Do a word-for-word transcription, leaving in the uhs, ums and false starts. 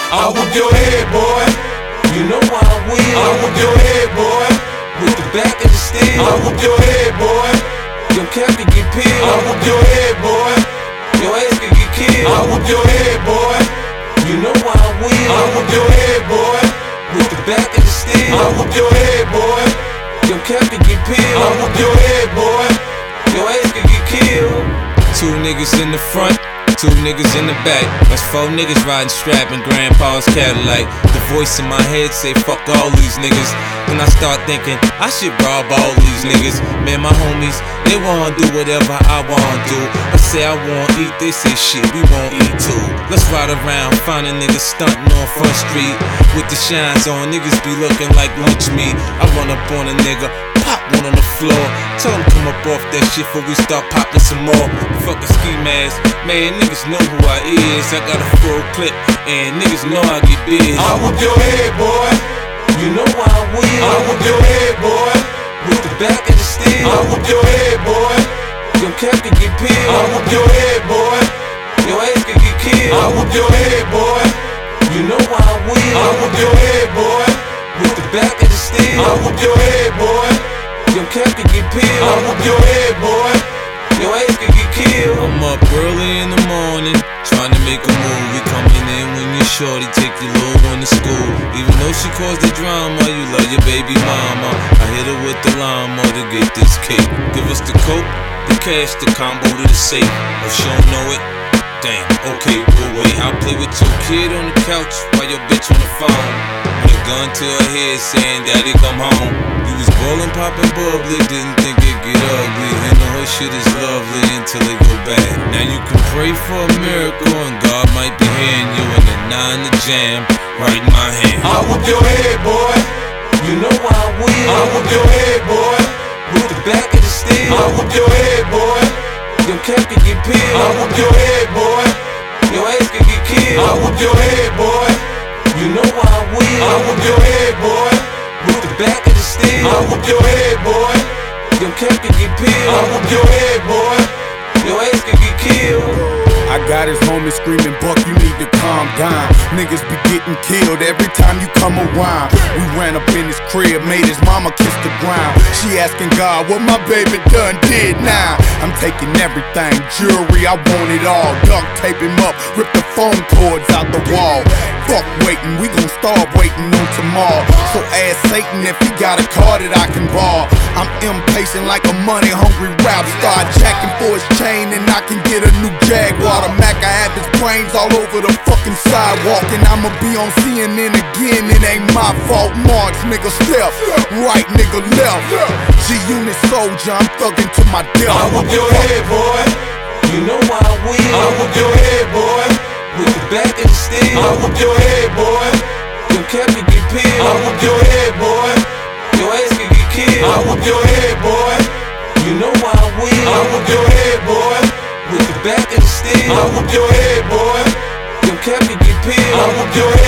I'll whoop your head, boy. You know I will. I'll whoop your head, boy. With the back of the steel. I'll whoop your head, boy. Your cap can get peeled. I'll whoop your head, boy. Your ass can get killed. I'll whoop your head, boy. You know I will. I'll whoop your head, boy. With the back of the steel. I'll whoop your head, boy. Your cap can get peeled. I'll whoop your head, boy. Your ass can get killed. Two niggas in the front, two niggas in the back. That's four niggas riding strap in grandpa's Cadillac. The voice in my head say fuck all these niggas. Then I start thinking I should rob all these niggas. Man, my homies, they wanna do whatever I wanna do. I say I wanna eat, they say shit, we won't eat too. Let's ride around, find a nigga stunting on Front Street with the shines on, niggas be looking like lunch meat. I run up on a nigga, pop one on the floor. Tell him come up off that shit before we start popping some more. Fuck a ski mask, man, niggas know who I is. I got a full clip, and niggas know I get big. I'll whoop your head, boy. You know I will. I'll whoop your head, boy. With the back of the steel. I'll whoop your head, boy. Your cap can get peeled. I'll whoop your head, boy. Your ass can get killed. I'll whoop your head, boy. You know I will. I'll whoop your head, boy. With the back of the steel. I'll whoop your head, boy. Your cap can get peeled. I'll whoop your head, boy. Your ass can get killed. I'm up early in the morning, trying to make a move. We coming in when you're shorty, take your little one to school. Even though she caused the drama, you love your baby mama. I hit her with the lawnmower to get this cake. Give us the coke, the cash, the combo to the safe. If she don't know it, damn, okay, we'll wait. I'll play with your kid on the couch while your bitch on the phone. With a gun to her head saying, daddy come home. You was ballin', poppin' bubbly, didn't think it'd get ugly. And the whole shit is lovely until it go bad. Now you can pray for a miracle and God might be hearing you in the nine to jam right in my hand. I'll whoop your head, boy. You know I will. I'll whoop your head, boy. With the back of the steel. I'll whoop your head, boy. Your cap can get peeled. I'll whoop your head, boy. Your ass can get killed. I'll whoop your head, boy. You know I will. I'll whoop your head, boy. With the back of the steel. I'll whoop your head, boy. Your cap can get peeled. I'll whoop your head, boy. Your ass can get killed. I got his homies screaming, Buck, you need to calm down. Niggas be getting killed every time you come around. We ran up in his crib, made his mama kiss the ground. She asking God what my baby done did now. I'm taking everything, jewelry, I want it all. Duct tape him up, rip the phone cords out the wall. Fuck waiting, we gon' start waiting on tomorrow. So ask Satan if he got a car that I can borrow. I'm impatient like a money hungry rap star. Jacking for his chain and I can get a new Jaguar. The Mac, I have his brains all over the fucking sidewalk. And I'ma be on C N N again, it ain't my fault. March, nigga, step, right, nigga, left. G-Unit soldier, I'm thugging to my death. I'll whoop your head, boy. You know I will. I'll whoop your head, boy. With the back of the steel. I'll whoop your head, boy. Your cap can get peeled. I'll whoop your head, boy. Your ass can get killed. I'll whoop your head, boy. You know I will. I'll whoop your head, boy. With the back of the steel. I'll whoop your head, boy. Your cap can get peeled. I'll whoop your head.